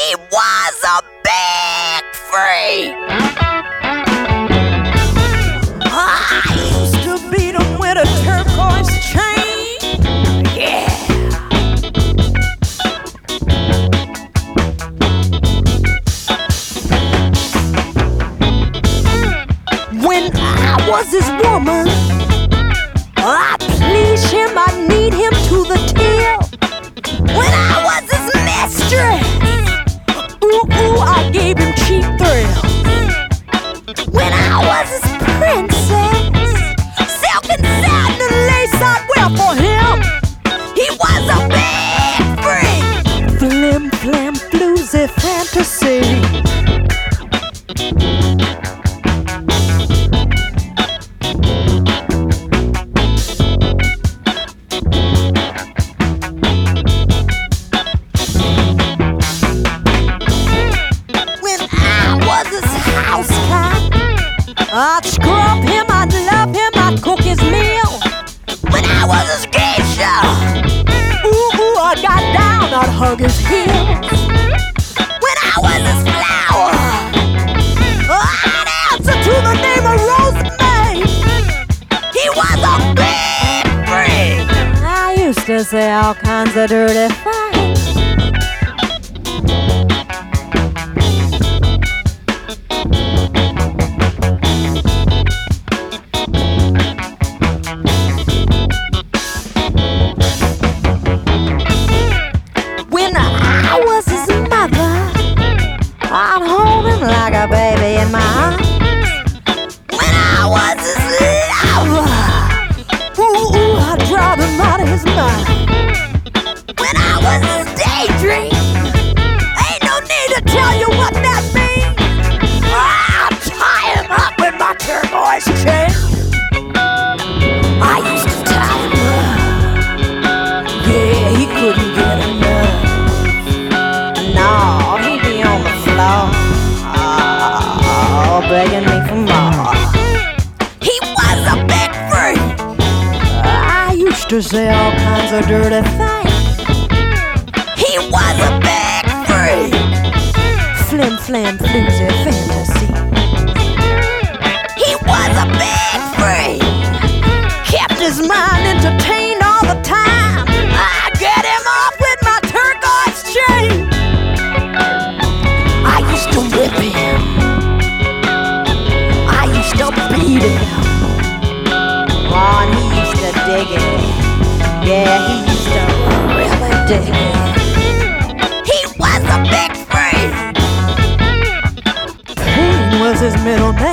He was a big freak. I used to beat him with a turquoise chain. Yeah. When I was his woman, I please him, I need him to the till. When I was his mistress, I gave him cheap thrills. When I was his princess, silk and satin and lace I'd wear for him. He was a big freak. Flim, flam, floozy fantasy. I'd scrub him, I'd love him, I'd cook his meal. When I was his geisha, I got down, I'd hug his heels. When I was his flower, I'd answer to the name of Rosemary. He was a big freak. I used to say all kinds of dirty things. I'd hold him like a baby in my arms. When I was his lover, I'd drive him out of his mind. When I was his daydream, ain't no need to tell you what that means. I'd tie him up with my turquoise chain. I used to tie him up. Yeah, he couldn't get enough. No, he'd be on the floor, begging me for more. He was a big freak. I used to say all kinds of dirty things. He was a big freak. Flim, flam, floozy fantasy. He was a big freak. Kept his mind entertained all the time. I get him off with my turquoise chain. I used to whip him, I used to beat him. Oh, and he used to dig it. Yeah, he used to really dig it. He was a big freak. Pain was his middle name.